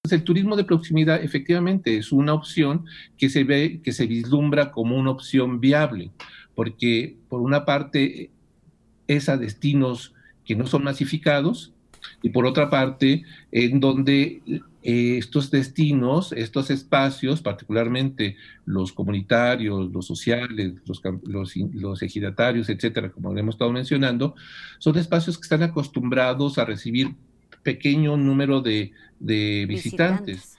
el turismo de proximidad efectivamente es una opción que se ve, que se vislumbra como una opción viable, porque por una parte es a destinos que no son masificados y por otra parte en donde estos destinos, estos espacios, particularmente los comunitarios, los sociales, los ejidatarios, etcétera, como hemos estado mencionando, son espacios que están acostumbrados a recibir pequeño número de visitantes. Visitantes.